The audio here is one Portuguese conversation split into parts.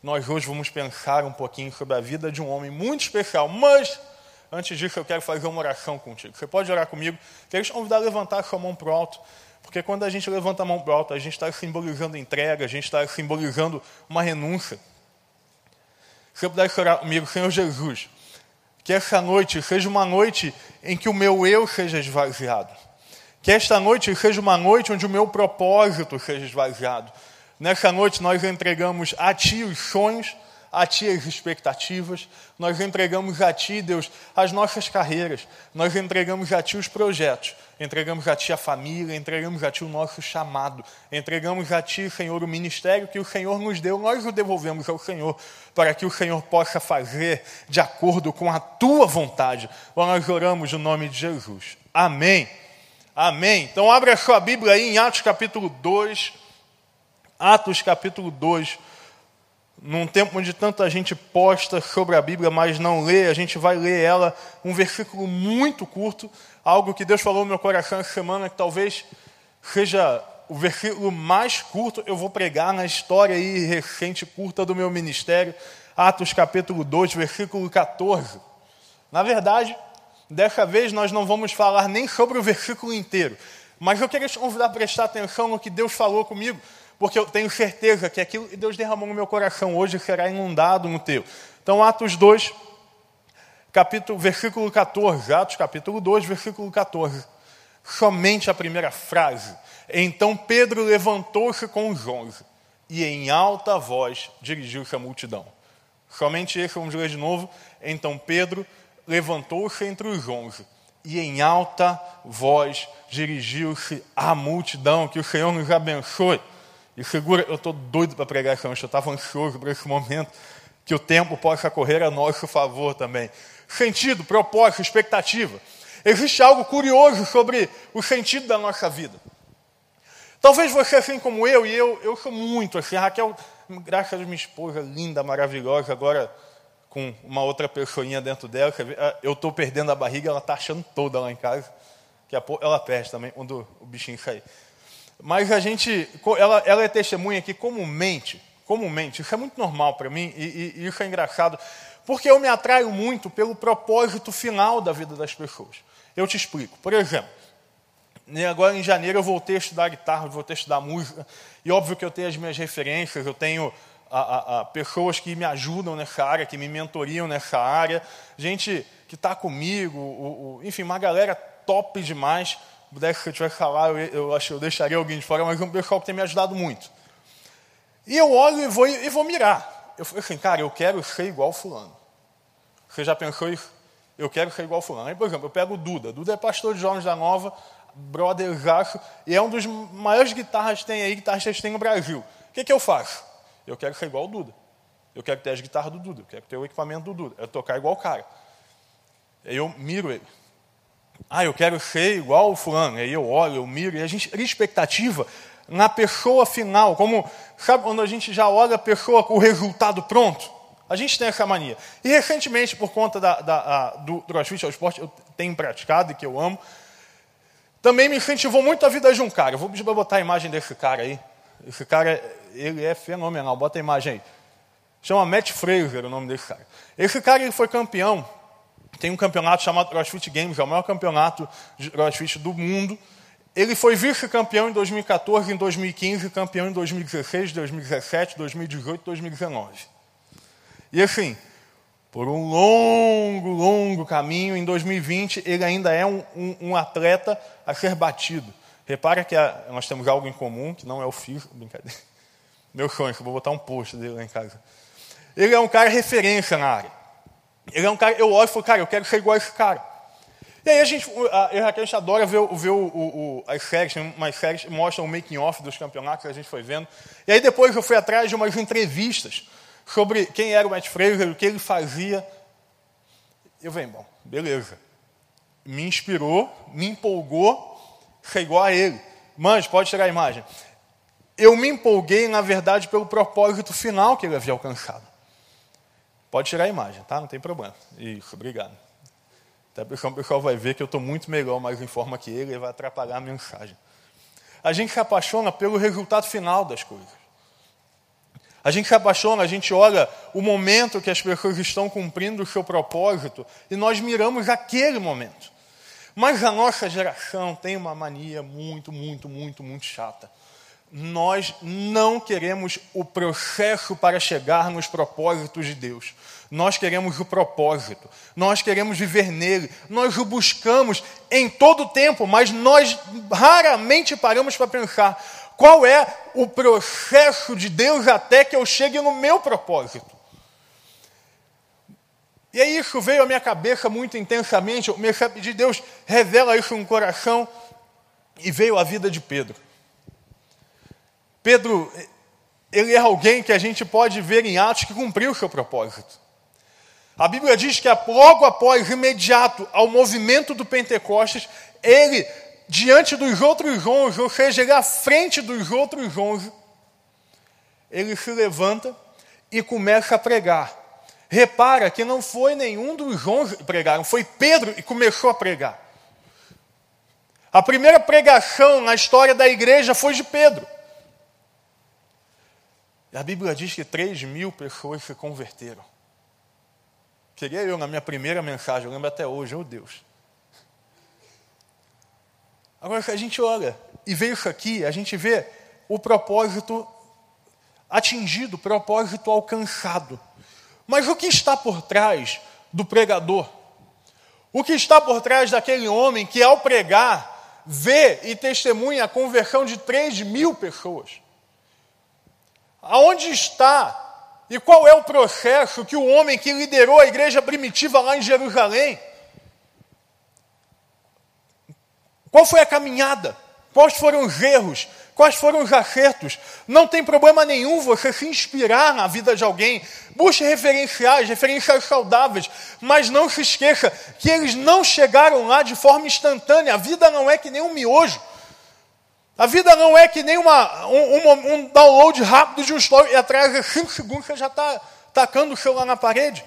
nós hoje vamos pensar um pouquinho sobre a vida de um homem muito especial. Mas, antes disso, eu quero fazer uma oração contigo. Você pode orar comigo? Quero te convidar a levantar a sua mão para o alto. Porque quando a gente levanta a mão para o alto, a gente está simbolizando entrega, a gente está simbolizando uma renúncia. Se você pudesse orar comigo, Senhor Jesus, que essa noite seja uma noite em que o meu eu seja esvaziado. Que esta noite seja uma noite onde o meu propósito seja esvaziado. Nessa noite nós entregamos a Ti os sonhos, a Ti as expectativas, nós entregamos a Ti, Deus, as nossas carreiras, nós entregamos a Ti os projetos, entregamos a Ti a família, entregamos a Ti o nosso chamado, entregamos a Ti, Senhor, o ministério que o Senhor nos deu, nós o devolvemos ao Senhor, para que o Senhor possa fazer de acordo com a Tua vontade. Nós oramos no nome de Jesus. Amém. Amém. Então abra a sua Bíblia aí em Atos capítulo 2, Atos capítulo 2, num tempo onde tanta gente posta sobre a Bíblia, mas não lê, a gente vai ler ela, um versículo muito curto, algo que Deus falou no meu coração essa semana, que talvez seja o versículo mais curto, eu vou pregar na história aí recente, curta do meu ministério, Atos capítulo 2, versículo 14. Na verdade, dessa vez nós não vamos falar nem sobre o versículo inteiro, mas eu queria te convidar a prestar atenção no que Deus falou comigo, porque eu tenho certeza que aquilo que Deus derramou no meu coração hoje será inundado no teu. Então, Atos 2, versículo 14. Atos capítulo 2, versículo 14. Somente a primeira frase. Então Pedro levantou-se com os 11 e em alta voz dirigiu-se à multidão. Somente esse, vamos ler de novo. Então Pedro levantou-se entre os 11 e em alta voz dirigiu-se à multidão. Que o Senhor nos abençoe. E segura, eu estou doido para pregar essa noite, eu estava ansioso por esse momento, que o tempo possa correr a nosso favor também. Sentido, propósito, expectativa. Existe algo curioso sobre o sentido da nossa vida. Talvez você, assim como eu, e eu sou muito assim, a Raquel, graças a Deus, minha esposa linda, maravilhosa, agora com uma outra pessoinha dentro dela, eu estou perdendo a barriga, ela está achando toda lá em casa, daqui a pouco ela perde também, quando o bichinho sair. Mas ela é testemunha que comumente, isso é muito normal para mim e isso é engraçado, porque eu me atraio muito pelo propósito final da vida das pessoas. Eu te explico. Por exemplo, agora em janeiro eu voltei a estudar guitarra, voltei a estudar música, e óbvio que eu tenho as minhas referências, eu tenho pessoas que me ajudam nessa área, que me mentoriam nessa área, gente que está comigo, enfim, uma galera top demais. Se eu tivesse falar, eu acho que eu deixaria alguém de fora, mas é um pessoal que tem me ajudado muito. E eu olho e vou mirar. Eu falei assim, cara, eu quero ser igual fulano. Você já pensou isso? Eu quero ser igual fulano. Aí, por exemplo, eu pego o Duda. Duda é pastor de Jovens da Nova, brotherzaço, e é um dos maiores guitarristas que tem no Brasil. O que eu faço? Eu quero ser igual o Duda. Eu quero ter as guitarras do Duda. Eu quero ter o equipamento do Duda. Eu tocar igual o cara. Aí eu miro ele. Eu quero ser igual o fulano. Aí eu olho, eu miro, e a gente cria expectativa na pessoa final. Como, sabe, quando a gente já olha a pessoa com o resultado pronto? A gente tem essa mania. E recentemente, por conta do CrossFit, é o esporte que eu tenho praticado e que eu amo, também me incentivou muito a vida de um cara. Eu vou pedir para botar a imagem desse cara aí. Esse cara, ele é fenomenal. Bota a imagem aí. Chama Matt Fraser, o nome desse cara. Esse cara, ele foi campeão. Tem um campeonato chamado CrossFit Games, é o maior campeonato de CrossFit do mundo. Ele foi vice-campeão em 2014, em 2015, campeão em 2016, 2017, 2018, 2019. E assim, por um longo caminho, em 2020, ele ainda é um atleta a ser batido. Repara que nós temos algo em comum, que não é o físico, brincadeira. Meu sonho, eu vou botar um post dele lá em casa. Ele é um cara referência na área. Ele é um cara, eu olho e falo, cara, eu quero ser igual a esse cara. E aí a gente adora ver as séries, tem umas séries que mostram o making off dos campeonatos que a gente foi vendo. E aí depois eu fui atrás de umas entrevistas sobre quem era o Matt Fraser, o que ele fazia. Eu falei, bom, beleza. Me inspirou, me empolgou, ser igual a ele. Mas, pode tirar a imagem. Eu me empolguei, na verdade, pelo propósito final que ele havia alcançado. Pode tirar a imagem, tá? Não tem problema. Isso, obrigado. Até porque o pessoal vai ver que eu estou muito melhor, mais em forma que ele, e vai atrapalhar a mensagem. A gente se apaixona pelo resultado final das coisas. A gente se apaixona, a gente olha o momento que as pessoas estão cumprindo o seu propósito e nós miramos aquele momento. Mas a nossa geração tem uma mania muito chata. Nós não queremos o processo para chegar nos propósitos de Deus. Nós queremos o propósito. Nós queremos viver nele. Nós o buscamos em todo o tempo, mas nós raramente paramos para pensar qual é o processo de Deus até que eu chegue no meu propósito. E aí isso veio à minha cabeça muito intensamente. Eu comecei a pedir, Deus, revela isso no coração. E veio a vida de Pedro. Pedro, ele é alguém que a gente pode ver em Atos que cumpriu o seu propósito. A Bíblia diz que logo após, imediato ao movimento do Pentecostes, ele, diante dos outros 11, ou seja, ele à frente dos outros 11, ele se levanta e começa a pregar. Repara que não foi nenhum dos 11 que pregaram, foi Pedro que começou a pregar. A primeira pregação na história da igreja foi de Pedro. E a Bíblia diz que 3.000 pessoas se converteram. Queria eu, na minha primeira mensagem, eu lembro até hoje, oh Deus. Agora, se a gente olha e vê isso aqui, a gente vê o propósito atingido, o propósito alcançado. Mas o que está por trás do pregador? O que está por trás daquele homem que, ao pregar, vê e testemunha a conversão de 3.000 pessoas? Aonde está e qual é o processo que o homem que liderou a igreja primitiva lá em Jerusalém, qual foi a caminhada? Quais foram os erros? Quais foram os acertos? Não tem problema nenhum você se inspirar na vida de alguém. Busque referenciais saudáveis, mas não se esqueça que eles não chegaram lá de forma instantânea. A vida não é que nem um miojo. A vida não é que nem um download rápido de um story e atrás de 5 segundos você já está tacando o celular na parede.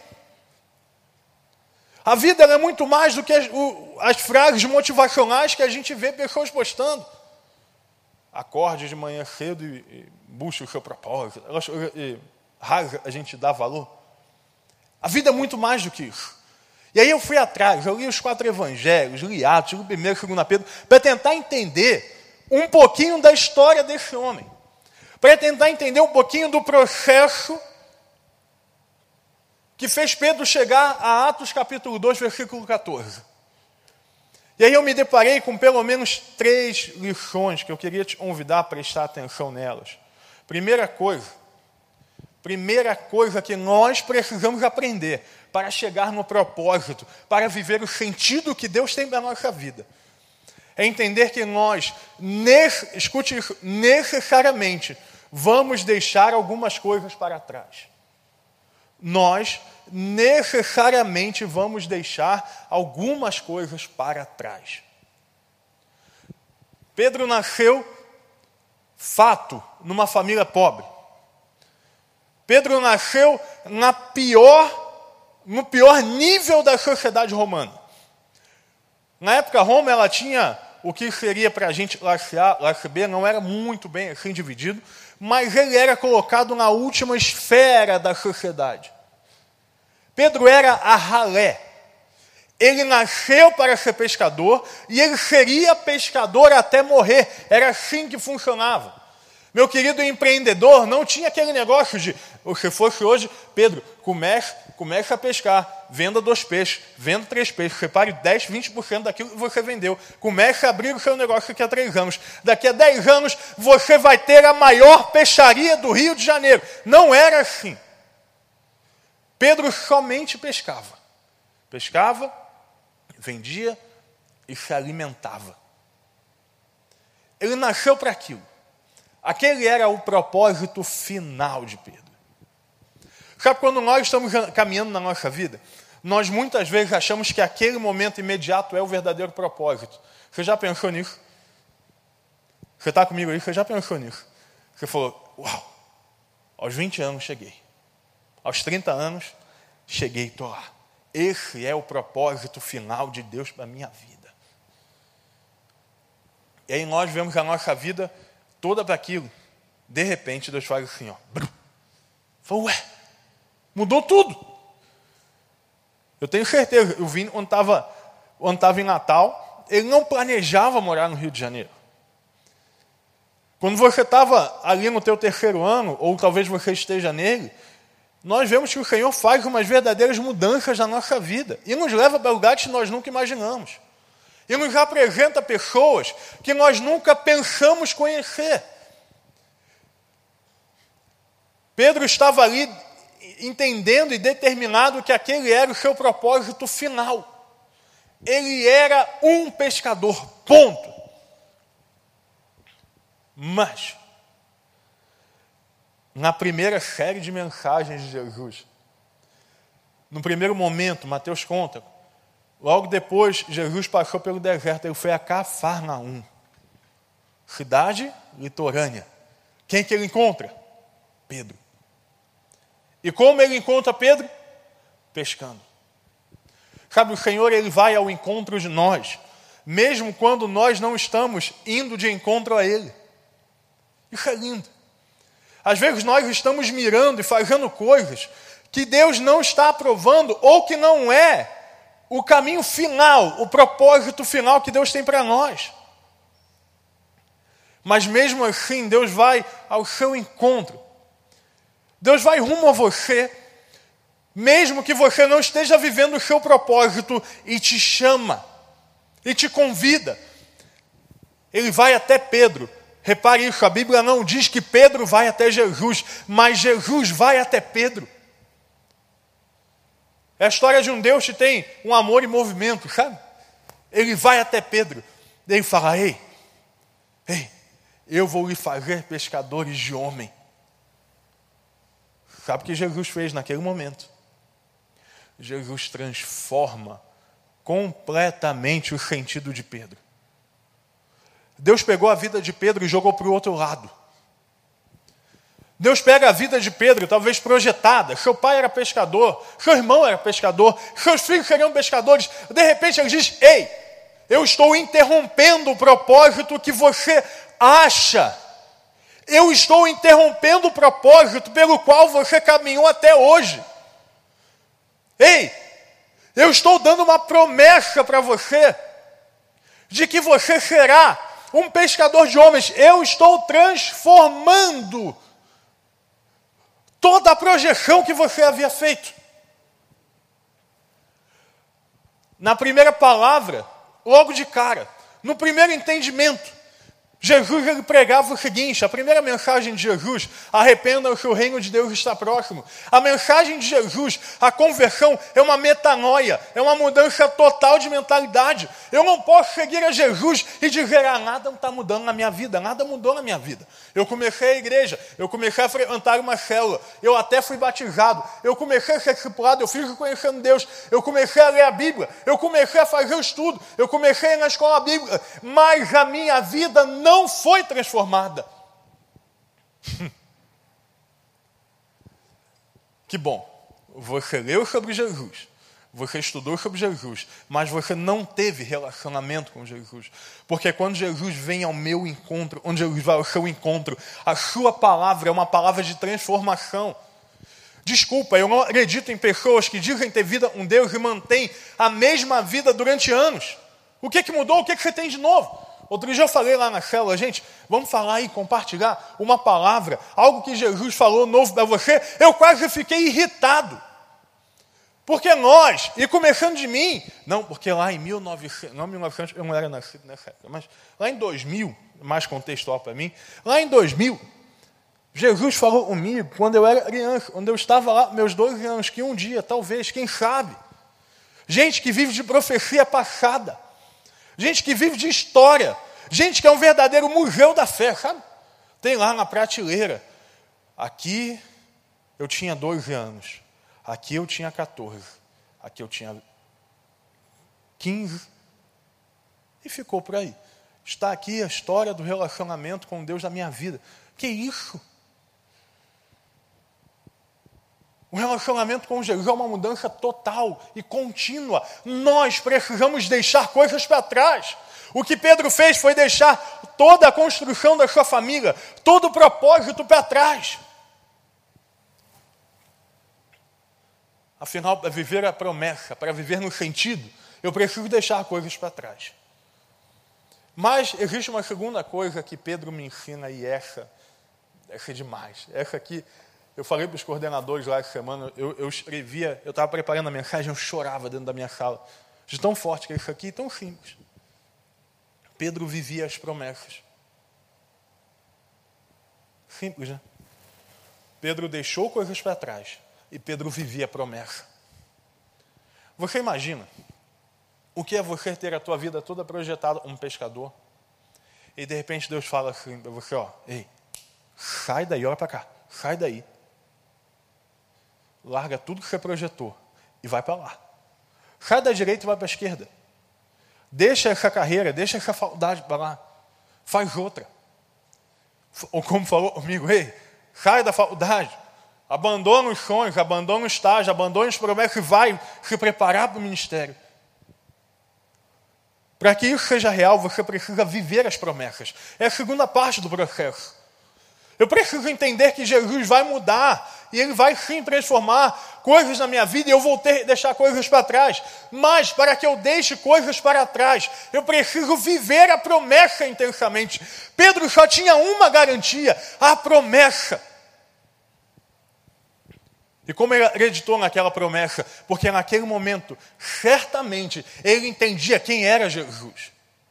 A vida é muito mais do que as frases motivacionais que a gente vê pessoas postando. Acorde de manhã cedo e busque o seu propósito. Raro a gente dá valor. A vida é muito mais do que isso. E aí eu fui atrás, eu li os 4 evangelhos, li Atos, li 1º e 2 Pedro, para tentar entender um pouquinho da história desse homem. Para tentar entender um pouquinho do processo que fez Pedro chegar a Atos capítulo 2, versículo 14. E aí eu me deparei com pelo menos 3 lições que eu queria te convidar a prestar atenção nelas. Primeira coisa que nós precisamos aprender para chegar no propósito, para viver o sentido que Deus tem para a nossa vida, é entender que nós, escute isso, necessariamente vamos deixar algumas coisas para trás. Nós necessariamente vamos deixar algumas coisas para trás. Pedro nasceu, fato, numa família pobre. Pedro nasceu no pior nível da sociedade romana. Na época, Roma ela tinha o que seria para a gente classe A, classe B, não era muito bem assim dividido, mas ele era colocado na última esfera da sociedade. Pedro era a ralé. Ele nasceu para ser pescador e ele seria pescador até morrer. Era assim que funcionava. Meu querido empreendedor não tinha aquele negócio de, se fosse hoje, Pedro, comece a pescar, venda 2 peixes, venda 3 peixes, separe 10, 20% daquilo que você vendeu. Comece a abrir o seu negócio daqui a 3 anos. Daqui a 10 anos você vai ter a maior peixaria do Rio de Janeiro. Não era assim. Pedro somente pescava. Pescava, vendia e se alimentava. Ele nasceu para aquilo. Aquele era o propósito final de Pedro. Sabe, quando nós estamos caminhando na nossa vida, nós muitas vezes achamos que aquele momento imediato é o verdadeiro propósito. Você já pensou nisso? Você está comigo aí? Você já pensou nisso? Você falou, uau, aos 20 anos cheguei. Aos 30 anos, cheguei, estou lá. Esse é o propósito final de Deus para a minha vida. E aí nós vemos a nossa vida toda para aquilo. De repente, Deus faz assim, ó. Falei, ué, mudou tudo. Eu tenho certeza, eu vim quando estava em Natal, ele não planejava morar no Rio de Janeiro. Quando você estava ali no teu terceiro ano, ou talvez você esteja nele, nós vemos que o Senhor faz umas verdadeiras mudanças na nossa vida e nos leva para lugares que nós nunca imaginamos. E nos apresenta pessoas que nós nunca pensamos conhecer. Pedro estava ali entendendo e determinado que aquele era o seu propósito final. Ele era um pescador, ponto. Mas, na primeira série de mensagens de Jesus, no primeiro momento, Mateus conta, logo depois, Jesus passou pelo deserto, ele foi a Cafarnaum, cidade litorânea. Quem que ele encontra? Pedro. E como ele encontra Pedro? Pescando. Sabe, o Senhor, ele vai ao encontro de nós, mesmo quando nós não estamos indo de encontro a ele. Isso é lindo. Às vezes nós estamos mirando e fazendo coisas que Deus não está aprovando ou que não é o caminho final, o propósito final que Deus tem para nós. Mas mesmo assim, Deus vai ao seu encontro. Deus vai rumo a você, mesmo que você não esteja vivendo o seu propósito, e te chama, e te convida. Ele vai até Pedro. Repare isso, a Bíblia não diz que Pedro vai até Jesus, mas Jesus vai até Pedro. É a história de um Deus que tem um amor em movimento, sabe? Ele vai até Pedro, ele fala, ei, eu vou lhe fazer pescadores de homem. Sabe o que Jesus fez naquele momento? Jesus transforma completamente o sentido de Pedro. Deus pegou a vida de Pedro e jogou para o outro lado. Deus pega a vida de Pedro, talvez projetada. Seu pai era pescador, seu irmão era pescador, seus filhos seriam pescadores. De repente ele diz, ei, eu estou interrompendo o propósito que você acha. Eu estou interrompendo o propósito pelo qual você caminhou até hoje. Ei, eu estou dando uma promessa para você de que você será um pescador de homens. Eu estou transformando toda a projeção que você havia feito. Na primeira palavra, logo de cara, no primeiro entendimento, Jesus ele pregava o seguinte, a primeira mensagem de Jesus, arrependam-se, o reino de Deus está próximo. A mensagem de Jesus, a conversão, é uma metanoia, é uma mudança total de mentalidade. Eu não posso seguir a Jesus e dizer, nada está mudando na minha vida, nada mudou na minha vida. Eu comecei a igreja, eu comecei a frequentar uma célula, eu até fui batizado, eu comecei a ser discipulado, eu fiz conhecendo Deus, eu comecei a ler a Bíblia, eu comecei a fazer o estudo, eu comecei a ir na escola bíblica, mas a minha vida não foi transformada. Que bom, você leu sobre Jesus, você estudou sobre Jesus, mas você não teve relacionamento com Jesus. Porque quando Jesus vem ao meu encontro, onde Jesus vai ao seu encontro, a sua palavra é uma palavra de transformação. Desculpa, eu não acredito em pessoas que dizem ter vida com Deus e mantêm a mesma vida durante anos. O que mudou? O que você tem de novo? Outro dia eu falei lá na célula, gente, vamos falar e compartilhar uma palavra, algo que Jesus falou novo para você. Eu quase fiquei irritado. Porque nós, e começando de mim, não, porque lá em 1900, eu não era nascido nessa época, mas lá em 2000, mais contextual para mim, lá em 2000, Jesus falou comigo quando eu era criança, quando eu estava lá, meus 12 anos, que um dia, talvez, quem sabe, gente que vive de profecia passada, gente que vive de história, gente que é um verdadeiro museu da fé, sabe? Tem lá na prateleira, aqui eu tinha 12 anos, aqui eu tinha 14, aqui eu tinha 15, e ficou por aí. Está aqui a história do relacionamento com Deus da minha vida. Que isso? O relacionamento com Jesus é uma mudança total e contínua. Nós precisamos deixar coisas para trás. O que Pedro fez foi deixar toda a construção da sua família, todo o propósito para trás. Afinal, para viver a promessa, para viver no sentido, eu preciso deixar coisas para trás. Mas existe uma segunda coisa que Pedro me ensina, e essa é demais. Essa aqui, eu falei para os coordenadores lá essa semana, eu escrevia, eu estava preparando a mensagem, eu chorava dentro da minha sala. De tão forte que é isso aqui, tão simples. Pedro vivia as promessas. Simples, né? Pedro deixou coisas para trás e Pedro vivia a promessa. Você imagina o que é você ter a tua vida toda projetada, um pescador, e de repente Deus fala assim para você, ei, sai daí, olha para cá, sai daí. Larga tudo que você projetou e vai para lá. Sai da direita e vai para a esquerda. Deixa essa carreira, deixa essa faculdade para lá. Faz outra. Ou como falou comigo, ei, sai da faculdade, abandona os sonhos, abandona o estágio, abandona as promessas e vai se preparar para o ministério. Para que isso seja real, você precisa viver as promessas. É a segunda parte do processo. Eu preciso entender que Jesus vai mudar e Ele vai sim transformar coisas na minha vida e eu vou deixar coisas para trás. Mas para que eu deixe coisas para trás, eu preciso viver a promessa intensamente. Pedro só tinha uma garantia, a promessa. E como ele acreditou naquela promessa? Porque naquele momento, certamente, ele entendia quem era Jesus.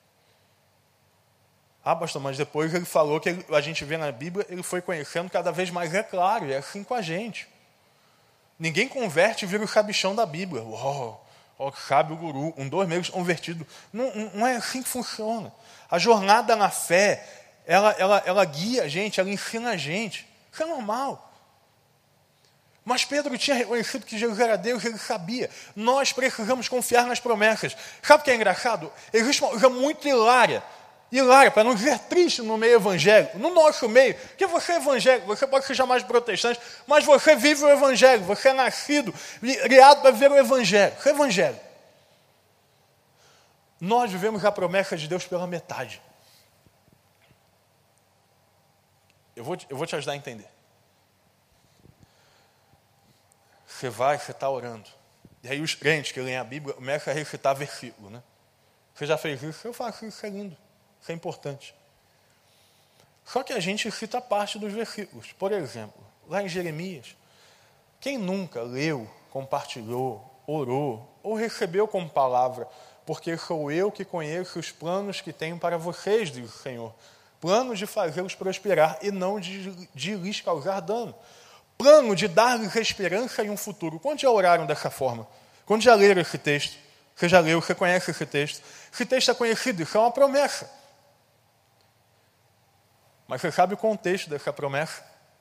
Pastor, mas depois ele falou que a gente vê na Bíblia, ele foi conhecendo cada vez mais, é claro, e é assim com a gente. Ninguém converte e vira o sabichão da Bíblia. Sabe o guru, 2 meses convertido. Não é assim que funciona. A jornada na fé, ela guia a gente, ela ensina a gente. Isso é normal. Mas Pedro tinha reconhecido que Jesus era Deus, ele sabia. Nós precisamos confiar nas promessas. Sabe o que é engraçado? Existe uma coisa muito hilária, para não dizer triste no meio evangélico, no nosso meio, que você é evangélico, você pode se chamar de protestante, mas você vive o evangelho, você é nascido, criado para viver o evangelho. Você é evangélico. Nós vivemos a promessa de Deus pela metade. Eu vou te ajudar a entender. Você está orando. E aí os crentes que leem a Bíblia começam a recitar versículo, né? Você já fez isso? Eu faço isso, é lindo. Isso é importante. Só que a gente cita parte dos versículos. Por exemplo, lá em Jeremias, quem nunca leu, compartilhou, orou ou recebeu como palavra, porque sou eu que conheço os planos que tenho para vocês, diz o Senhor. Planos de fazê-los prosperar e não de lhes causar dano. Plano de dar-lhes esperança e um futuro. Quantos já oraram dessa forma? Quantos já leram esse texto? Você já leu, você conhece esse texto? Esse texto é conhecido, isso é uma promessa. Mas você sabe o contexto dessa promessa?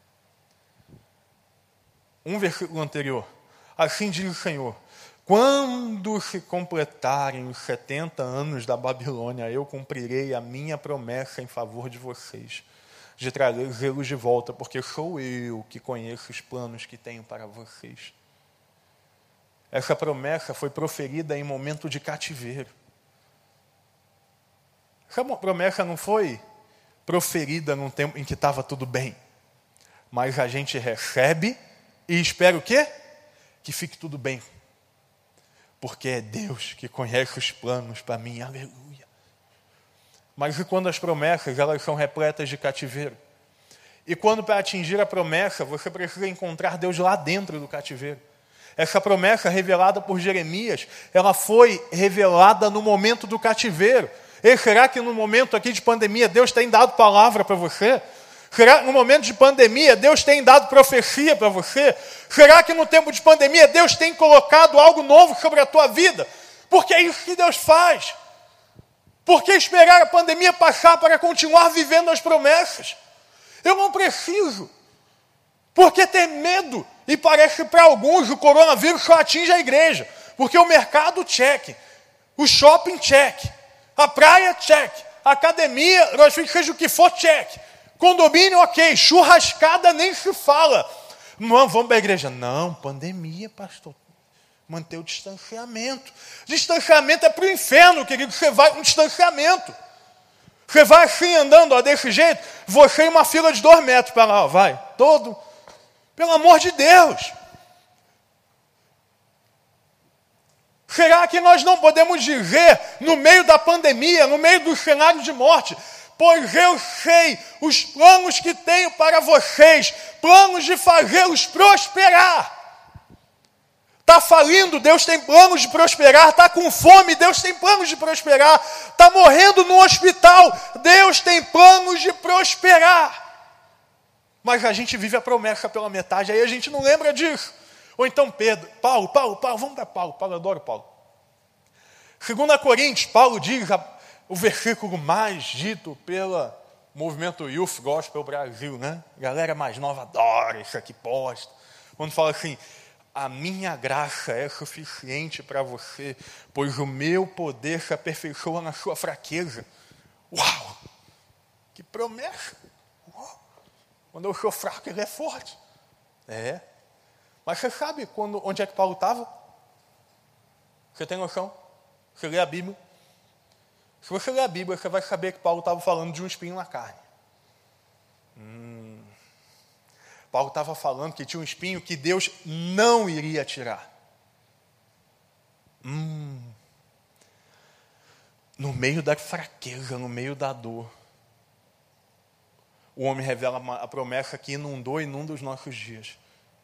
Um versículo anterior. Assim diz o Senhor: quando se completarem os 70 anos da Babilônia, eu cumprirei a minha promessa em favor de vocês, de trazê-los de volta, porque sou eu que conheço os planos que tenho para vocês. Essa promessa foi proferida em momento de cativeiro. Essa promessa não foi proferida num tempo em que estava tudo bem. Mas a gente recebe e espera o quê? Que fique tudo bem. Porque é Deus que conhece os planos para mim. Aleluia. Mas e quando as promessas elas são repletas de cativeiro? E quando para atingir a promessa você precisa encontrar Deus lá dentro do cativeiro? Essa promessa revelada por Jeremias, ela foi revelada no momento do cativeiro. E será que no momento aqui de pandemia Deus tem dado palavra para você? Será que no momento de pandemia Deus tem dado profecia para você? Será que no tempo de pandemia Deus tem colocado algo novo sobre a tua vida? Porque é isso que Deus faz. Por que esperar a pandemia passar para continuar vivendo as promessas? Eu não preciso. Por que ter medo? E parece que para alguns o coronavírus só atinge a igreja. Porque o mercado, check. O shopping, check. A praia, check. A academia, seja o que for, check. Condomínio, ok. Churrascada, nem se fala. Não, vamos para a igreja. Não, pandemia, pastor. Manter o distanciamento. Distanciamento é para o inferno, querido. Você vai com distanciamento. Você vai assim andando, desse jeito. Você em uma fila de 2 metros para lá, vai. Todo. Pelo amor de Deus. Será que nós não podemos dizer, no meio da pandemia, no meio do cenário de morte, pois eu sei os planos que tenho para vocês, planos de fazê-los prosperar. Está falindo, Deus tem planos de prosperar. Está com fome, Deus tem planos de prosperar. Está morrendo no hospital, Deus tem planos de prosperar. Mas a gente vive a promessa pela metade, aí a gente não lembra disso. Ou então Paulo, vamos para Paulo, eu adoro Paulo. 2 Coríntios, Paulo diz o versículo mais dito pelo movimento Youth Gospel Brasil, né? Galera mais nova adora isso aqui, posta. Quando fala assim, a minha graça é suficiente para você, pois o meu poder se aperfeiçoa na sua fraqueza. Uau! Que promessa! Uau. Quando eu sou fraco, ele é forte. Mas você sabe onde é que Paulo estava? Você tem noção? Você lê a Bíblia. Se você ler a Bíblia, você vai saber que Paulo estava falando de um espinho na carne. Paulo estava falando que tinha um espinho que Deus não iria tirar. No meio da fraqueza, no meio da dor, o homem revela a promessa que inundou e inunda os nossos dias.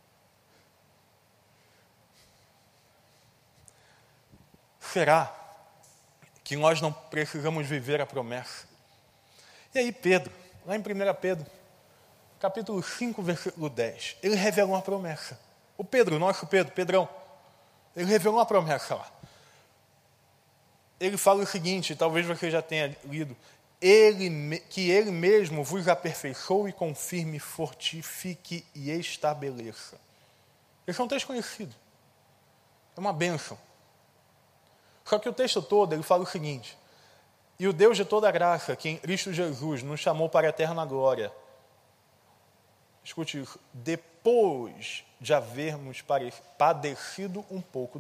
Será que nós não precisamos viver a promessa? E aí Pedro, lá em 1 Pedro, capítulo 5, versículo 10, ele revelou uma promessa. O Pedro, nosso Pedrão, ele revelou uma promessa lá. Ele fala o seguinte, talvez você já tenha lido, que ele mesmo vos aperfeiçoe, confirme, fortifique e estabeleça. Esse é um texto conhecido. É uma bênção. Só que o texto todo, ele fala o seguinte, e o Deus de toda graça, que em Cristo Jesus nos chamou para a eterna glória, escute isso, depois de havermos padecido um pouco,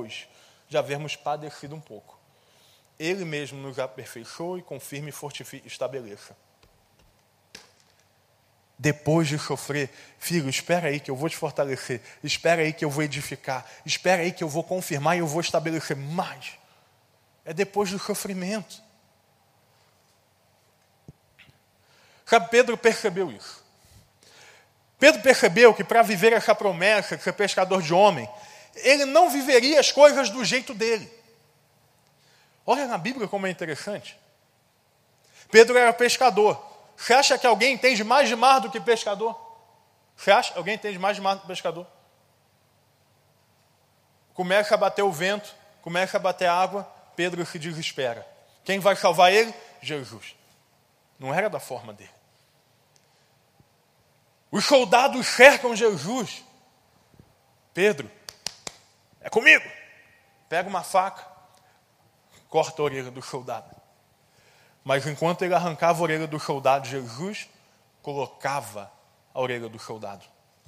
Ele mesmo nos aperfeiçoe, confirme, fortifique, estabeleça. Depois de sofrer, filho, espera aí que eu vou te fortalecer, espera aí que eu vou edificar, espera aí que eu vou confirmar e eu vou estabelecer. Mas é depois do sofrimento. Sabe, Pedro percebeu isso. Pedro percebeu que para viver essa promessa de ser pescador de homem, ele não viveria as coisas do jeito dele. Olha na Bíblia como é interessante. Pedro era pescador. Você acha que alguém entende mais de mar do que pescador? Você acha que alguém entende mais de mar do que pescador? Começa a bater o vento, começa a bater a água, Pedro se desespera. Quem vai salvar ele? Jesus. Não era da forma dele. Os soldados cercam Jesus. Pedro, é comigo. Pega uma faca, corta a orelha do soldado. Mas enquanto ele arrancava a orelha do soldado, Jesus colocava a orelha do soldado.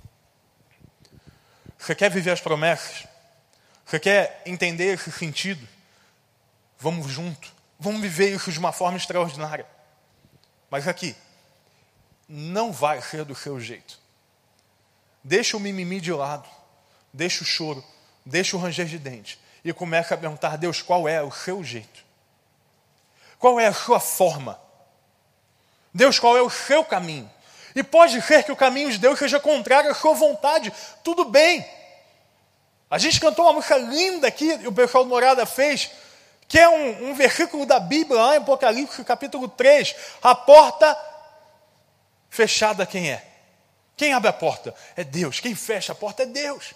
Você quer viver as promessas? Você quer entender esse sentido? Vamos junto. Vamos viver isso de uma forma extraordinária. Mas aqui, não vai ser do seu jeito. Deixa o mimimi de lado. Deixa o choro. Deixa o ranger de dente. E começa a perguntar, Deus, qual é o seu jeito? Qual é a sua forma? Deus, qual é o seu caminho? E pode ser que o caminho de Deus seja contrário à sua vontade. Tudo bem. A gente cantou uma música linda aqui, e o pessoal do Morada fez, que é um versículo da Bíblia, lá em Apocalipse, capítulo 3. A porta fechada, quem é? Quem abre a porta? É Deus. Quem fecha a porta é Deus.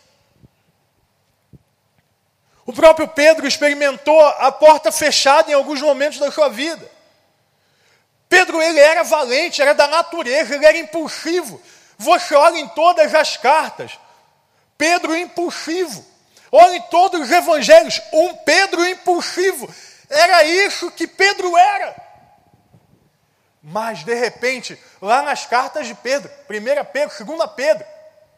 O próprio Pedro experimentou a porta fechada em alguns momentos da sua vida. Pedro, ele era valente, era da natureza, ele era impulsivo. Você olha em todas as cartas, Pedro impulsivo. Olha em todos os evangelhos, um Pedro impulsivo. Era isso que Pedro era. Mas, de repente, lá nas cartas de Pedro, 1 Pedro, 2 Pedro,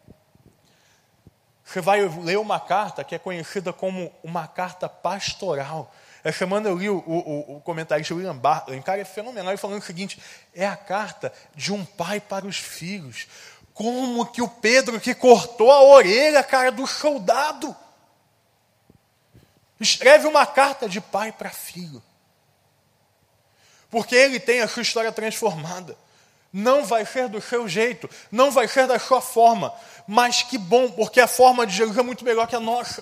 você vai ler uma carta que é conhecida como uma carta pastoral. Essa semana eu li o comentarista William Bartlett, um cara fenomenal, ele falando o seguinte, é a carta de um pai para os filhos. Como que o Pedro que cortou a orelha, cara, do soldado. Escreve uma carta de pai para filho. Porque ele tem a sua história transformada. Não vai ser do seu jeito, não vai ser da sua forma. Mas que bom, porque a forma de Jesus é muito melhor que a nossa.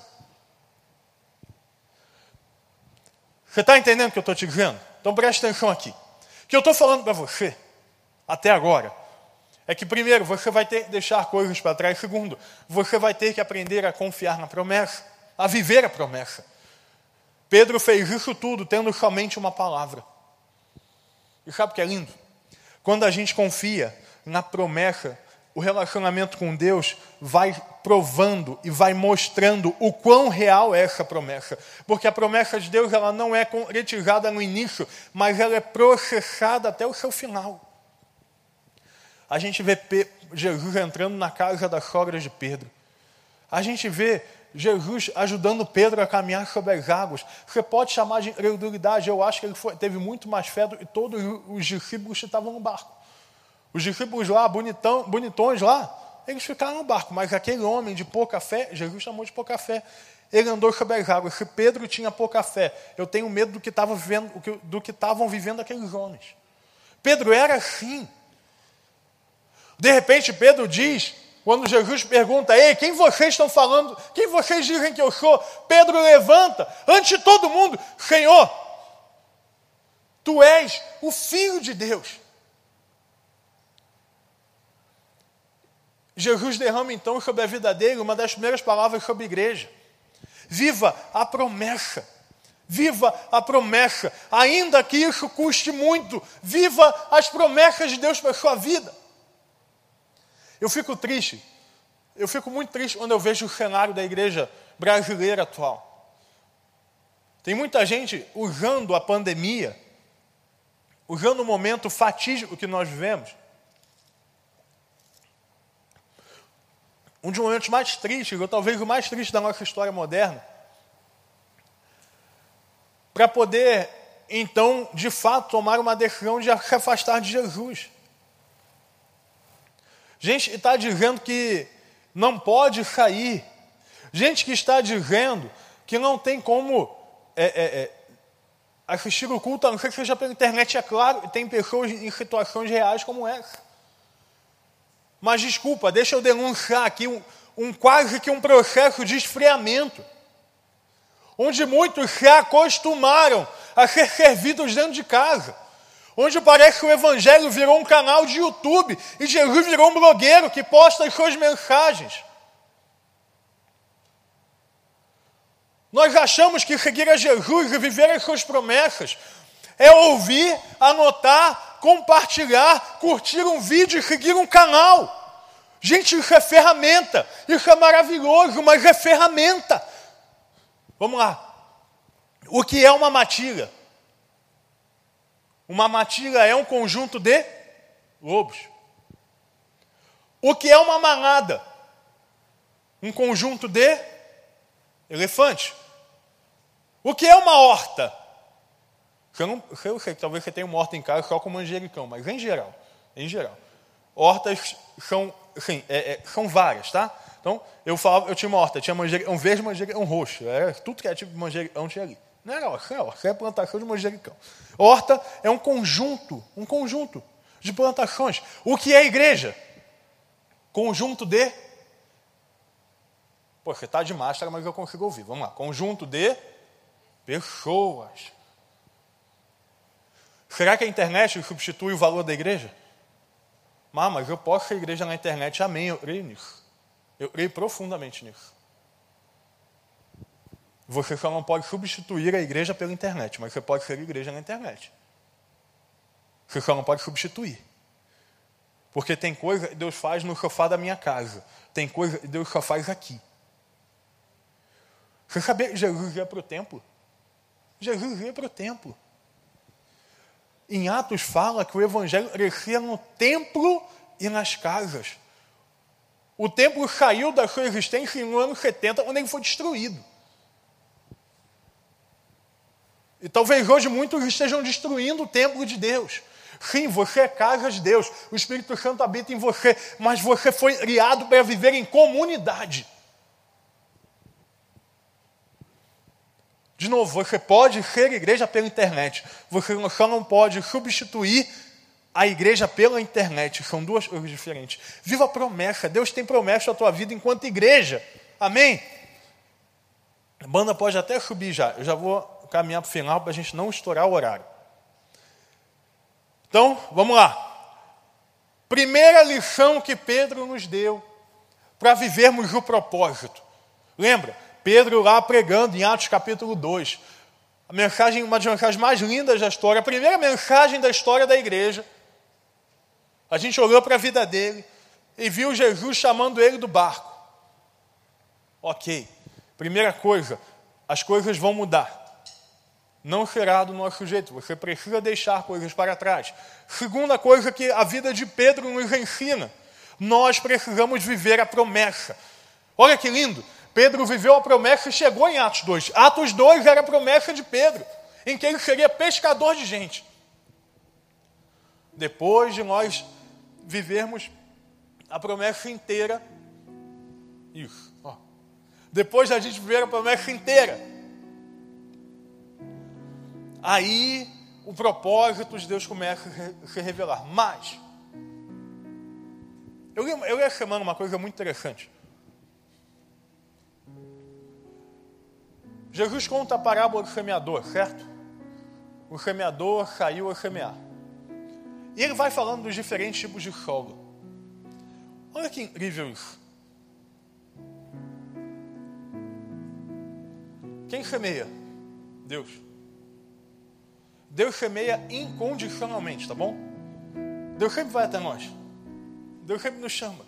Você está entendendo o que eu estou te dizendo? Então preste atenção aqui. O que eu estou falando para você, até agora, é que primeiro, você vai ter que deixar coisas para trás. Segundo, você vai ter que aprender a confiar na promessa, a viver a promessa. Pedro fez isso tudo tendo somente uma palavra. E sabe o que é lindo? Quando a gente confia na promessa, o relacionamento com Deus vai provando e vai mostrando o quão real é essa promessa. Porque a promessa de Deus, ela não é concretizada no início, mas ela é processada até o seu final. A gente vê Jesus entrando na casa da sogra de Pedro. A gente vê Jesus ajudando Pedro a caminhar sobre as águas. Você pode chamar de incredulidade. Eu acho que ele teve muito mais fé do que todos os discípulos que estavam no barco. Os discípulos lá, bonitões lá, eles ficaram no barco. Mas aquele homem de pouca fé, Jesus chamou de pouca fé. Ele andou sobre as águas. Se Pedro tinha pouca fé, eu tenho medo do que estavam vivendo aqueles homens. Pedro era assim. De repente Pedro diz, quando Jesus pergunta, ei, quem vocês estão falando? Quem vocês dizem que eu sou? Pedro levanta, ante de todo mundo, Senhor, Tu és o Filho de Deus. Jesus derrama então sobre a vida dele uma das primeiras palavras sobre a igreja. Viva a promessa. Viva a promessa. Ainda que isso custe muito, viva as promessas de Deus para a sua vida. Eu fico muito triste quando eu vejo o cenário da igreja brasileira atual. Tem muita gente usando a pandemia, usando o momento fatídico que nós vivemos, um dos momentos mais tristes, ou talvez o mais triste da nossa história moderna, para poder, então, de fato, tomar uma decisão de se afastar de Jesus. Gente que está dizendo que não pode sair. Gente que está dizendo que não tem como assistir o culto, a não ser que seja pela internet, é claro, e tem pessoas em situações reais como essa. Mas desculpa, deixa eu denunciar aqui quase que um processo de esfriamento, onde muitos se acostumaram a ser servidos dentro de casa, onde parece que o Evangelho virou um canal de YouTube e Jesus virou um blogueiro que posta as suas mensagens. Nós achamos que seguir a Jesus e viver as suas promessas é ouvir, anotar, compartilhar, curtir um vídeo e seguir um canal. Gente, isso é ferramenta. Isso é maravilhoso, mas é ferramenta. Vamos lá. O que é uma matilha? Uma matilha é um conjunto de lobos. O que é uma manada? Um conjunto de elefantes. O que é uma horta? Eu sei que talvez você tenha uma horta em casa só com manjericão, mas em geral, hortas são, assim, são várias, tá? Então, eu tinha uma horta, tinha manjericão verde, manjericão roxo, era tudo que era tipo de manjericão tinha ali. Não era horta, era plantação de manjericão. Horta é um conjunto de plantações. O que é igreja? Conjunto de... Pô, você está de máscara, mas eu consigo ouvir. Vamos lá. Conjunto de pessoas. Será que a internet substitui o valor da igreja? Mas eu posso ser igreja na internet. Amém, eu creio nisso. Eu creio profundamente nisso. Você só não pode substituir a igreja pela internet, mas você pode ser igreja na internet. Você só não pode substituir. Porque tem coisa que Deus faz no sofá da minha casa. Tem coisa que Deus só faz aqui. Você sabia que Jesus ia para o templo? Jesus ia para o templo. Em Atos fala que o evangelho crescia no templo e nas casas. O templo saiu da sua existência no ano 70, quando ele foi destruído. E talvez hoje muitos estejam destruindo o templo de Deus. Sim, você é casa de Deus, o Espírito Santo habita em você, mas você foi criado para viver em comunidade. De novo, você pode ser igreja pela internet. Você só não pode substituir a igreja pela internet. São duas coisas diferentes. Viva a promessa. Deus tem promessa na tua vida enquanto igreja. Amém? A banda pode até subir já. Eu já vou caminhar para o final para a gente não estourar o horário. Então, vamos lá. Primeira lição que Pedro nos deu para vivermos o propósito. Lembra? Pedro lá pregando em Atos capítulo 2. Uma das mensagens mais lindas da história. A primeira mensagem da história da igreja. A gente olhou para a vida dele e viu Jesus chamando ele do barco. Ok. Primeira coisa, as coisas vão mudar. Não será do nosso jeito. Você precisa deixar coisas para trás. Segunda coisa que a vida de Pedro nos ensina. Nós precisamos viver a promessa. Olha que lindo. Pedro viveu a promessa e chegou em Atos 2. Atos 2 era a promessa de Pedro, em que ele seria pescador de gente. Depois de nós vivermos a promessa inteira, isso, ó. Depois da gente viver a promessa inteira, aí o propósito de Deus começa a se revelar. Mas, eu li essa semana uma coisa muito interessante. Jesus conta a parábola do semeador, certo? O semeador saiu a semear. E ele vai falando dos diferentes tipos de solo. Olha que incrível isso. Quem semeia? Deus. Deus semeia incondicionalmente, tá bom? Deus sempre vai até nós. Deus sempre nos chama.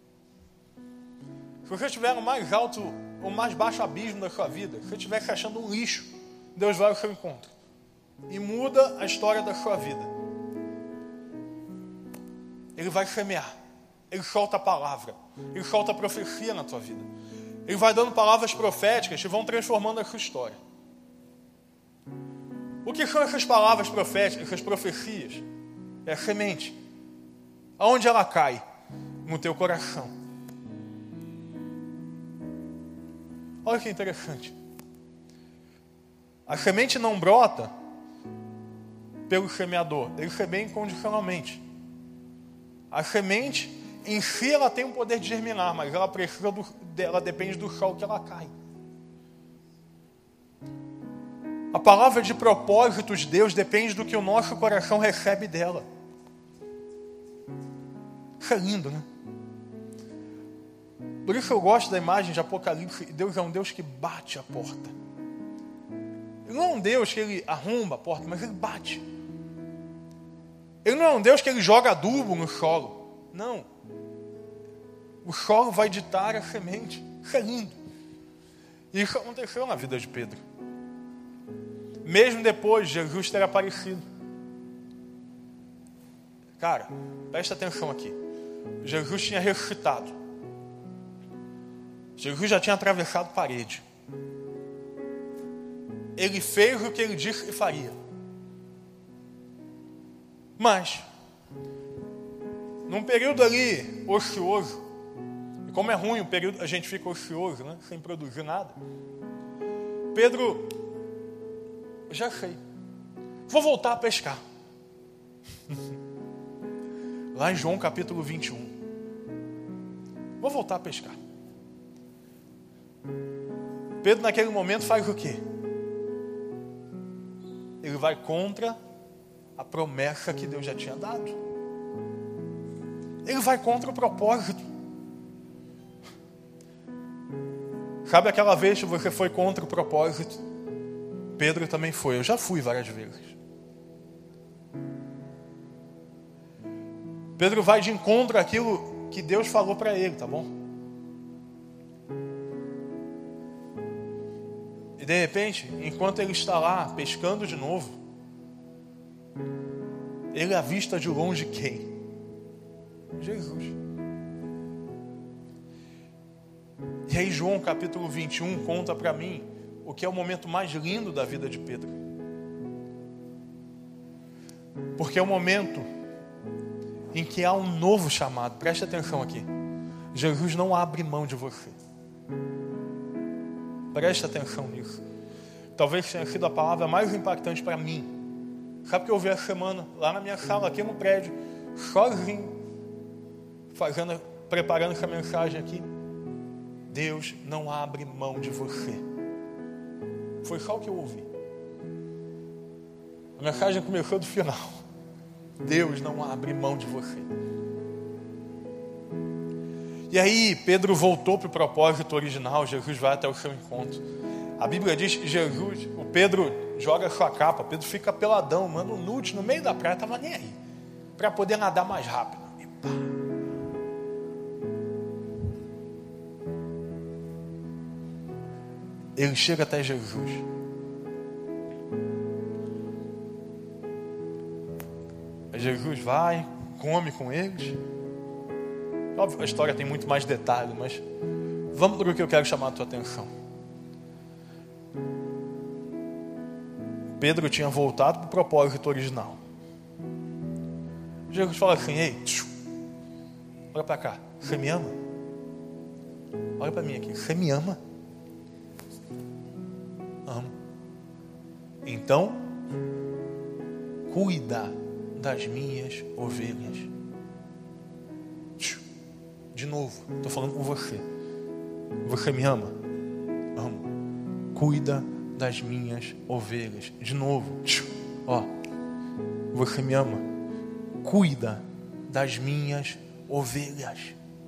Se você estiver no mais alto ou mais baixo abismo da sua vida, se você estiver se achando um lixo, Deus vai ao seu encontro e muda a história da sua vida. Ele vai semear. Ele solta a palavra. Ele solta a profecia na tua vida. Ele vai dando palavras proféticas que vão transformando a sua história. O que são essas palavras proféticas, essas profecias? É a semente. Aonde ela cai? No teu coração. Olha que interessante. A semente não brota pelo semeador. Ele semeia incondicionalmente. A semente, em si, ela tem o poder de germinar, mas ela depende do solo que ela cai. A palavra de propósito de Deus depende do que o nosso coração recebe dela. Isso é lindo, né? Por isso eu gosto da imagem de Apocalipse. Deus é um Deus que bate a porta. Ele não é um Deus que ele arromba a porta, mas ele bate. Ele não é um Deus que ele joga adubo no solo. Não. O solo vai ditar a semente. Isso é lindo. E isso aconteceu na vida de Pedro. Mesmo depois de Jesus ter aparecido. Cara, presta atenção aqui. Jesus tinha ressuscitado. Jesus já tinha atravessado parede. Ele fez o que ele disse que faria. Mas, num período ali ocioso, e como é ruim o período, a gente fica ocioso, né, sem produzir nada. Pedro, já sei, vou voltar a pescar. Lá em João capítulo 21. Vou voltar a pescar. Pedro naquele momento faz o quê? Ele vai contra a promessa que Deus já tinha dado. Ele vai contra o propósito. Sabe aquela vez que você foi contra o propósito? Pedro também foi. Eu já fui várias vezes. Pedro vai de encontro àquilo que Deus falou para ele, tá bom? E de repente, enquanto ele está lá pescando de novo, ele avista de longe quem? Jesus. E aí João capítulo 21 conta para mim o que é o momento mais lindo da vida de Pedro. Porque é o momento em que há um novo chamado. Preste atenção aqui. Jesus não abre mão de você. Preste atenção nisso. talvez tenha sido a palavra mais impactante para mim. Sabe o que eu ouvi essa semana, lá na minha sala, aqui no prédio, sozinho, preparando essa mensagem aqui? Deus não abre mão de você. Foi só o que eu ouvi. A mensagem começou do final. Deus não abre mão de você. E aí Pedro voltou para o propósito original. Jesus vai até o seu encontro. A Bíblia diz que o Pedro joga sua capa. Pedro fica peladão, manda um nude no meio da praia. Estava nem aí, para poder nadar mais rápido. E pá. Ele chega até Jesus. Jesus vai, come com eles. Óbvio, a história tem muito mais detalhe, mas vamos para o que eu quero chamar a tua atenção. Pedro tinha voltado para o propósito original. Jesus fala assim: ei, olha para cá, você me ama? Olha para mim aqui, você me ama? Amo. Então, cuida das minhas ovelhas. De novo, estou falando com você. Você me ama? Amo. Cuida das minhas ovelhas. De novo, ó. Você me ama? Cuida das minhas ovelhas.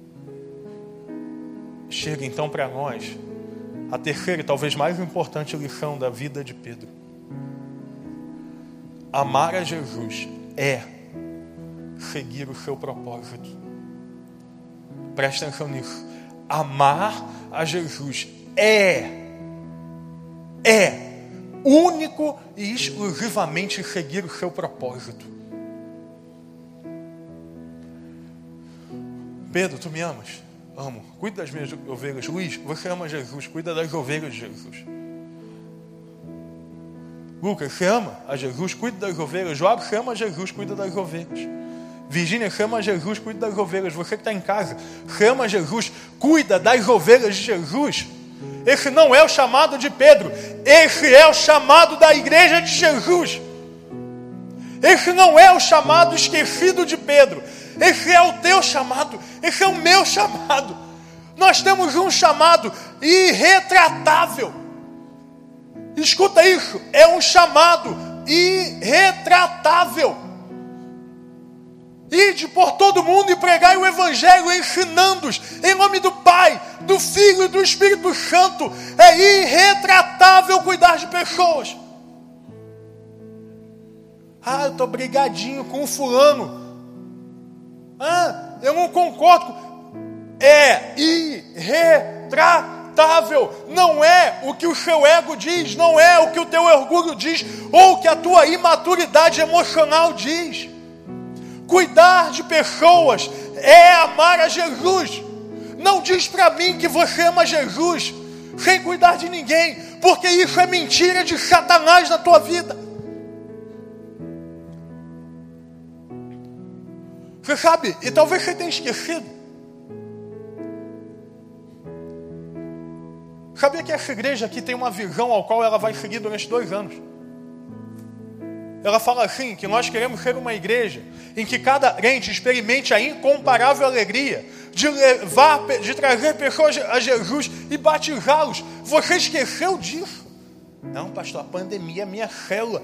Chega então para nós a terceira e talvez mais importante lição da vida de Pedro. Amar a Jesus é seguir o seu propósito. Presta atenção nisso. Amar a Jesus é único e exclusivamente seguir o seu propósito. Pedro, tu me amas? Amo. Cuida das minhas ovelhas. Luiz, você ama Jesus? Cuida das ovelhas de Jesus. Lucas, você ama a Jesus? Cuida das ovelhas. Joab, você ama a Jesus? Cuida das ovelhas. Virgínia, você ama Jesus? Cuida das ovelhas. Você que está em casa, você ama Jesus? Cuida das ovelhas de Jesus. Esse não é o chamado de Pedro. Esse é o chamado da igreja de Jesus. Esse não é o chamado esquecido de Pedro. Esse é o teu chamado. Esse é o meu chamado. Nós temos um chamado irretratável. Escuta isso. É um chamado irretratável. Ide por todo mundo e pregai o Evangelho, ensinando-os em nome do Pai, do Filho e do Espírito Santo. É irretratável cuidar de pessoas. Ah, eu estou brigadinho com o fulano. Ah, eu não concordo. É irretratável. Não é o que o seu ego diz, não é o que o teu orgulho diz, ou o que a tua imaturidade emocional diz. Cuidar de pessoas é amar a Jesus. Não diz para mim que você ama Jesus sem cuidar de ninguém, porque isso é mentira de Satanás na tua vida. Você sabe, e talvez você tenha esquecido. Sabia que essa igreja aqui tem uma visão ao qual ela vai seguir durante 2 anos? Ela fala assim, que nós queremos ser uma igreja em que cada crente experimente a incomparável alegria de trazer pessoas a Jesus e batizá-los. Você esqueceu disso? Não, pastor, a pandemia é minha célula.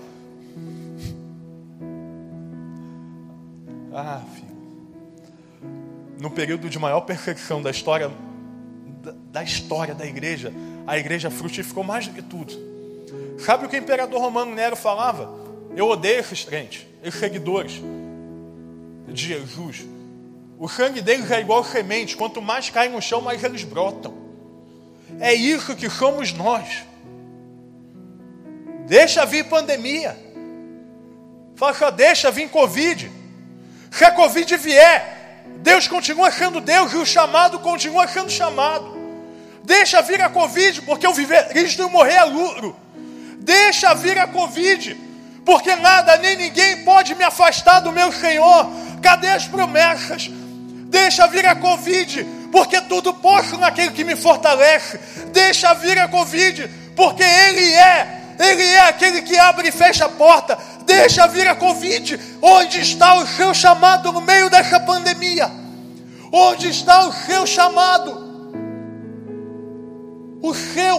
Ah, filho. No período de maior perseguição da história da igreja, a igreja frutificou mais do que tudo. Sabe o que o imperador romano Nero falava? Eu odeio esses crentes, esses seguidores de Jesus. O sangue deles é igual semente. Quanto mais cai no chão, mais eles brotam. É isso que somos nós. Deixa vir pandemia. Fala só, deixa vir Covid. Se a Covid vier, Deus continua sendo Deus e o chamado continua sendo chamado. Deixa vir a Covid, porque eu viver Cristo e morrer é lucro. Deixa vir a Covid, porque nada nem ninguém pode me afastar do meu Senhor. Cadê as promessas? Deixa vir a Covid, porque tudo posso naquele que me fortalece. Deixa vir a Covid, porque Ele é Ele é aquele que abre e fecha a porta. Deixa vir a Covid. Onde está o seu chamado no meio dessa pandemia? Onde está o seu chamado? O seu.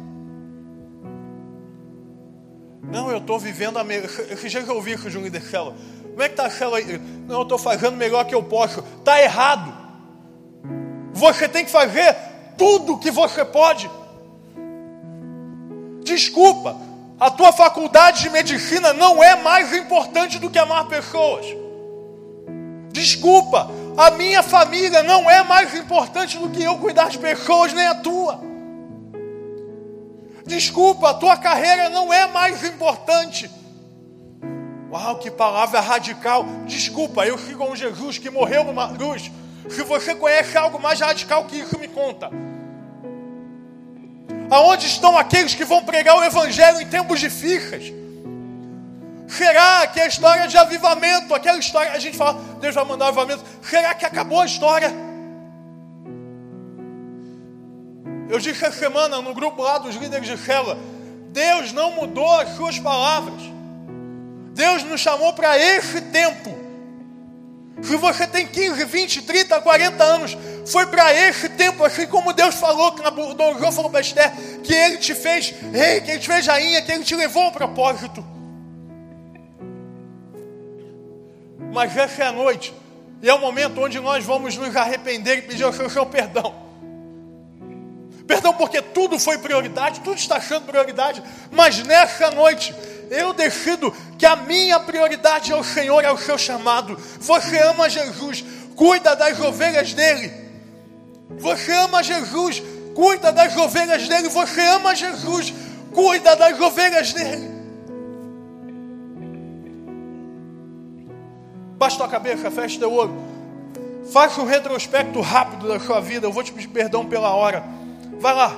Não, eu estou vivendo a melhor. Esse dia que eu ouvi com o Júnior de célula. Como é que está a célula aí? Não, eu estou fazendo o melhor que eu posso. Está errado. Você tem que fazer tudo que você pode. Desculpa, a tua faculdade de medicina não é mais importante do que amar pessoas. Desculpa, a minha família não é mais importante do que eu cuidar de pessoas, nem a tua. Desculpa, a tua carreira não é mais importante. Uau, que palavra radical. Desculpa, eu sigo um Jesus que morreu numa cruz. Se você conhece algo mais radical que isso, me conta. Aonde estão aqueles que vão pregar o evangelho em tempos difíceis? Será que a história de avivamento, aquela história, a gente fala, Deus vai mandar avivamento, será que acabou a história? Eu disse essa semana no grupo lá dos líderes de célula, Deus não mudou as suas palavras. Deus nos chamou para esse tempo. Se você tem 15, 20, 30, 40 anos, foi para esse tempo, assim como Deus falou, que Nabucodonosor falou para Esther, que Ele te fez rei, que Ele te fez rainha, que Ele te levou ao propósito. Mas essa é a noite, e é o momento onde nós vamos nos arrepender e pedir ao Senhor perdão. Perdão porque tudo foi prioridade, tudo está sendo prioridade, mas nessa noite, eu decido que a minha prioridade é o Senhor, é o seu chamado. Você ama Jesus, cuida das ovelhas dele. Você ama Jesus, cuida das ovelhas dele. Você ama Jesus, cuida das ovelhas dele. Baixa tua cabeça, fecha teu olho. Faça um retrospecto rápido da sua vida. Eu vou te pedir perdão pela hora. Vai lá.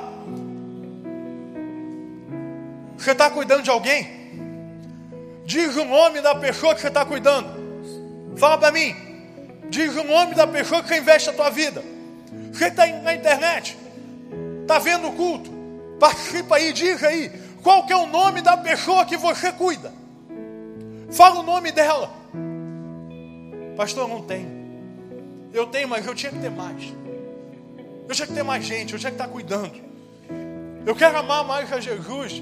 Você está cuidando de alguém? Diz o nome da pessoa que você está cuidando. Fala para mim. Diz o nome da pessoa que você investe a tua vida. Você está na internet, está vendo o culto, participa aí, diz aí. Qual que é o nome da pessoa que você cuida? Fala o nome dela. Pastor, eu não tenho. Eu tenho, mas eu tinha que ter mais. Eu tinha que ter mais gente, eu tinha que estar cuidando. Eu quero amar mais a Jesus.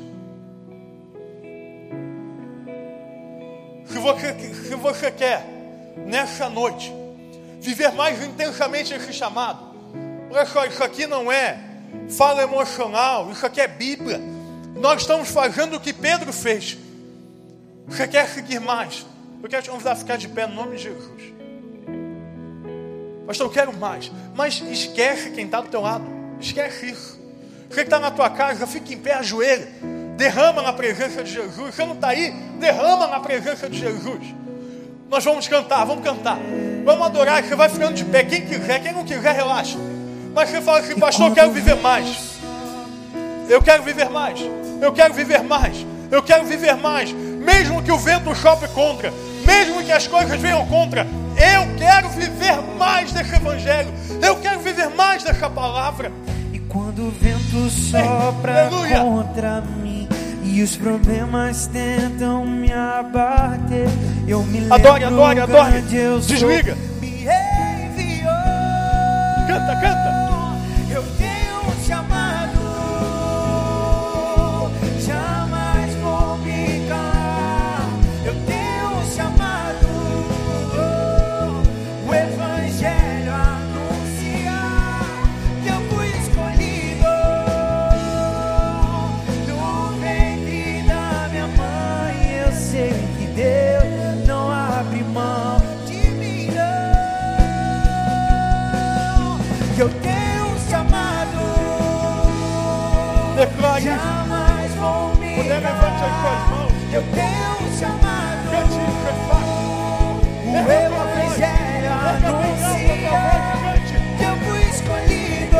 Se você quer, nessa noite, viver mais intensamente esse chamado, olha só, isso aqui não é fala emocional, isso aqui é Bíblia. Nós estamos fazendo o que Pedro fez. Você quer seguir mais? Eu quero te convidar a ficar de pé no nome de Jesus. Pastor, eu quero mais. Mas esquece quem está do teu lado. Esquece isso. Você que está na tua casa, fica em pé, ajoelha. Derrama na presença de Jesus. Você não está aí? Derrama na presença de Jesus. Nós vamos cantar, vamos adorar. Você vai ficando de pé. Quem quiser, quem não quiser, relaxa. Mas você fala assim, pastor, eu quero viver mais. Eu quero viver mais. Eu quero viver mais. Eu quero viver mais. Mesmo que o vento sopre contra, mesmo que as coisas venham contra, eu quero viver mais desse evangelho. Eu quero viver mais dessa palavra. E quando o vento sopra contra mim e os problemas tentam me abater, eu me lembro. Adore. Desliga. Me enviou. Canta. Eu tenho um chamado, jamais vou me calar. Eu tenho um chamado, o evangelho anunciar que eu fui escolhido no ventre da minha mãe. Eu sei que Deus não abre mão de mim, não. Que eu tenho um chamado, Declare isso. jamais vou me Puder, levante as suas mãos. Eu tenho um chamado, Cante isso, é fácil. o evangelho anuncia que eu fui escolhido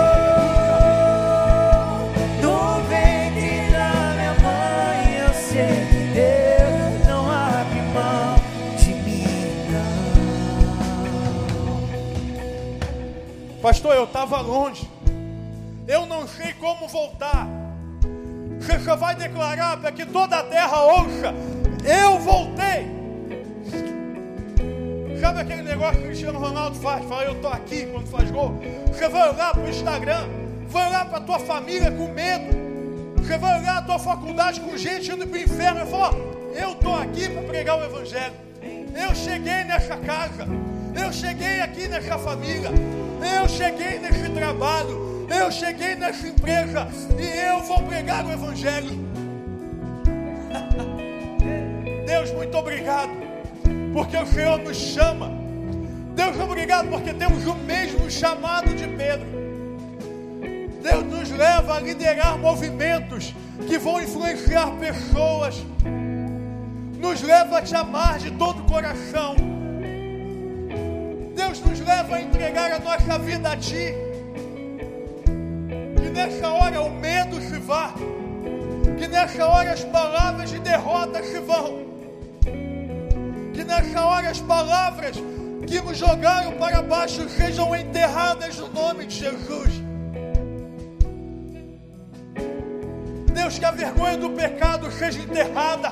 no ventre da minha mãe. Eu sei que Deus não abre mão de mim, não. Pastor, eu estava longe. Eu não sei como voltar. Você você só vai declarar para que toda a terra ouça: eu voltei. Sabe aquele negócio que o Cristiano Ronaldo faz? Fala, eu estou aqui quando faz gol. Você vai olhar para o Instagram, vai olhar para a tua família com medo. Você vai olhar a tua faculdade com gente indo para o inferno e falar: eu estou aqui para pregar o Evangelho. Eu cheguei nessa casa. Eu cheguei aqui nessa família. Eu cheguei nesse trabalho. Eu cheguei nessa empresa. E eu vou pregar o Evangelho. Deus, muito obrigado, porque o Senhor nos chama. Deus, obrigado porque temos o mesmo chamado de Pedro. Deus nos leva a liderar movimentos que vão influenciar pessoas. Nos leva a te amar de todo o coração. Deus nos leva a entregar a nossa vida a Ti. Que nessa hora o medo se vá. Que nessa hora as palavras de derrota se vão. Que nessa hora as palavras que nos jogaram para baixo sejam enterradas no nome de Jesus. Deus, que a vergonha do pecado seja enterrada.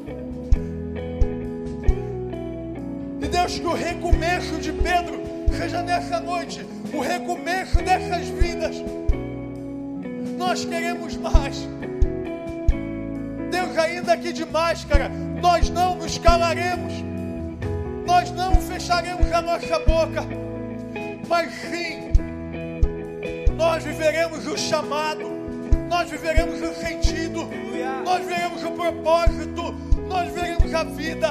E Deus, que o recomeço de Pedro seja nessa noite o recomeço dessas vidas. Nós queremos mais. Deus, ainda que de máscara, nós não nos calaremos. Nós não fecharemos a nossa boca. Mas sim, nós viveremos o chamado. Nós viveremos o sentido, nós viveremos o propósito, nós viveremos a vida.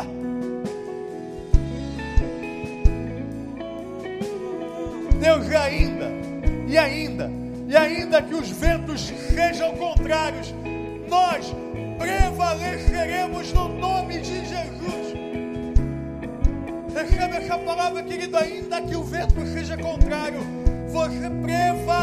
Deus, e ainda que os ventos sejam contrários, nós prevaleceremos no nome de Jesus. Recebe essa palavra, querido, ainda que o vento seja contrário, você prevalecerá.